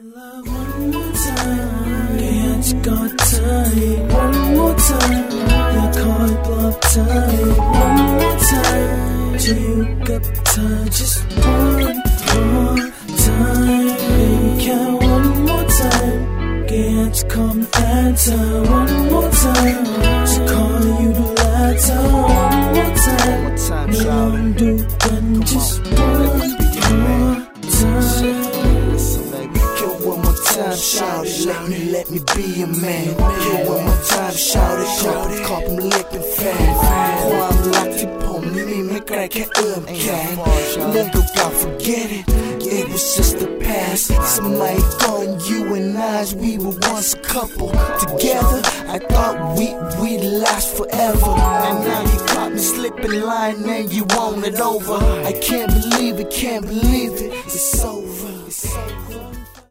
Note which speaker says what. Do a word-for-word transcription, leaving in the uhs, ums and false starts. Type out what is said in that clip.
Speaker 1: love one more time. Can't you go tight one more time. Your card block tight one more time. 지우갑다 just one more time. Baby count one more time. Can't you call me Fanta one more time. To call you the latter one more time. No one do one just one more time.
Speaker 2: Shout it, let me, let me be a man. Here one more time, shout it, shout it, call him lippin' fan.ความรักที่ผมมีไม่ไกลแค่เอื้อมแขนเรื่องเก่าๆ forget it, it was just the past. สมัยก่อน you and I, we were once a couple. Together, I thought we, we'd last forever. And now you caught me slipping line and you want it over. I can't believe it, can't believe it, it's over, it's over.